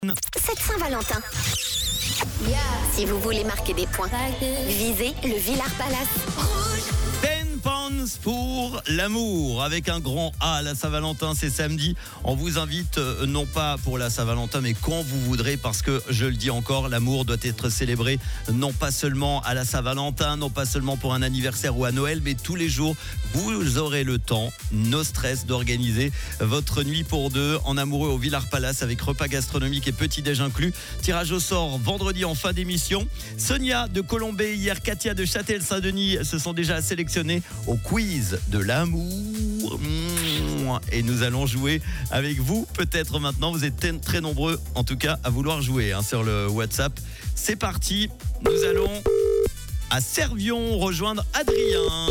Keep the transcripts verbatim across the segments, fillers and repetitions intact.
Cette Saint-Valentin, yeah. Si vous voulez marquer des points, visez le Villars Palace. ten pounds pour l'amour avec un grand A. La Saint-Valentin, c'est samedi. On vous invite euh, non pas pour la Saint-Valentin, mais quand vous voudrez, parce que je le dis encore, l'amour doit être célébré non pas seulement à la Saint-Valentin, non pas seulement pour un anniversaire ou à Noël, mais tous les jours. Vous aurez le temps, no stress, d'organiser votre nuit pour deux en amoureux au Villars Palace avec repas gastronomique et petit-déj inclus. Tirage au sort vendredi en fin d'émission. Sonia de Colombey hier, Katia de Châtel-Saint-Denis se sont déjà sélectionnées au quiz de l'amour. Et nous allons jouer avec vous. Peut-être maintenant, vous êtes très nombreux en tout cas à vouloir jouer hein, sur le WhatsApp. C'est parti, nous allons à Servion rejoindre Adrien.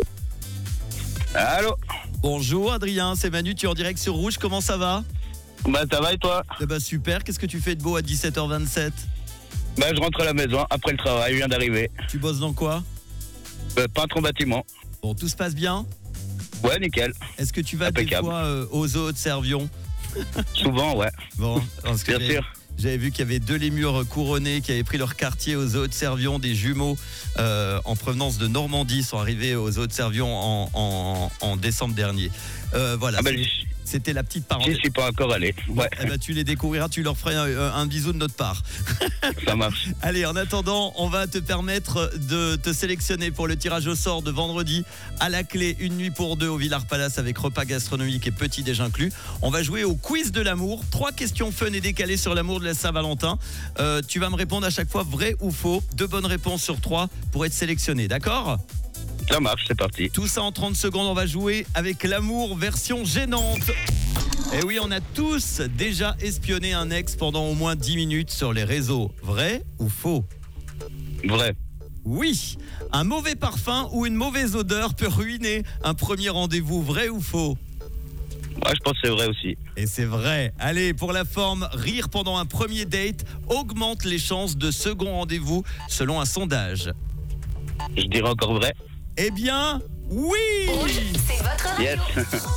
Allô. Bonjour Adrien, c'est Manu, tu es en direct sur Rouge, comment ça va? Bah ça va et toi? Eh bah super, qu'est-ce que tu fais de beau à dix-sept heures vingt-sept? Bah je rentre à la maison après le travail, je viens d'arriver. Tu bosses dans quoi? euh, Peintre en bâtiment. Bon, tout se passe bien? Ouais, nickel. Est-ce que tu vas Impeccable. des fois euh, aux zoo de Servion? Souvent, ouais. Bon, parce que Bien j'avais- sûr. J'avais vu qu'il y avait deux lémurs couronnés qui avaient pris leur quartier aux zoo de Servion, des jumeaux euh, en provenance de Normandie sont arrivés aux zoo de Servion en, en, en décembre dernier. Euh, voilà, Ah bah c'est- j'y c'était la petite j'y parenthèse. suis pas encore allé. Ouais, Eh ben, tu les découvriras, tu leur feras un, un bisou de notre part. ça marche. Allez, en attendant, on va te permettre de te sélectionner pour le tirage au sort de vendredi. À la clé, une nuit pour deux au Villars Palace avec repas gastronomique et petit-déj inclus. On va jouer au quiz de l'amour. Trois questions fun et décalées sur l'amour de la Saint-Valentin. Euh, tu vas me répondre à chaque fois vrai ou faux. Deux bonnes réponses sur trois pour être sélectionné, d'accord ? Ça marche, c'est parti. Tout ça en trente secondes, on va jouer avec l'amour version gênante. Et oui, on a tous déjà espionné un ex pendant au moins dix minutes sur les réseaux. Vrai ou faux ? Vrai. Oui. Un mauvais parfum ou une mauvaise odeur peut ruiner un premier rendez-vous. Vrai ou faux ? Ouais, je pense que c'est vrai aussi. Et c'est vrai. Allez, pour la forme, rire pendant un premier date augmente les chances de second rendez-vous selon un sondage. Je dirais encore vrai. Eh bien, oui ! C'est votre radio. Yes.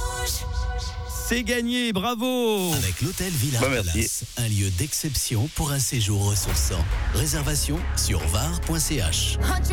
C'est gagné, bravo! Avec l'hôtel Villars Bon, merci. Palace, un lieu d'exception pour un séjour ressourçant. Réservation sur var point c h.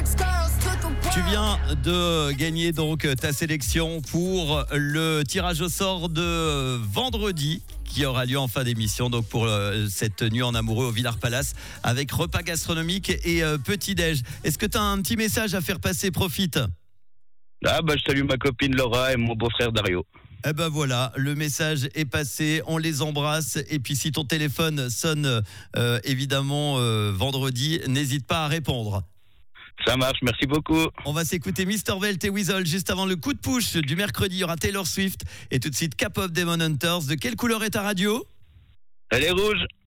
Tu viens de gagner donc ta sélection pour le tirage au sort de vendredi qui aura lieu en fin d'émission, donc pour euh, cette nuit en amoureux au Villars Palace avec repas gastronomique et euh, petit-déj. Est-ce que tu as un petit message à faire passer? Profite. Ah bah je salue ma copine Laura et mon beau-frère Dario. Eh ben voilà, le message est passé, on les embrasse et puis si ton téléphone sonne euh, évidemment euh, vendredi, n'hésite pas à répondre. Ça marche, merci beaucoup. On va s'écouter mister Velt et Weasel juste avant le coup de push du mercredi. Il y aura Taylor Swift et tout de suite K-pop Demon Hunters. De quelle couleur est ta radio? Elle est rouge.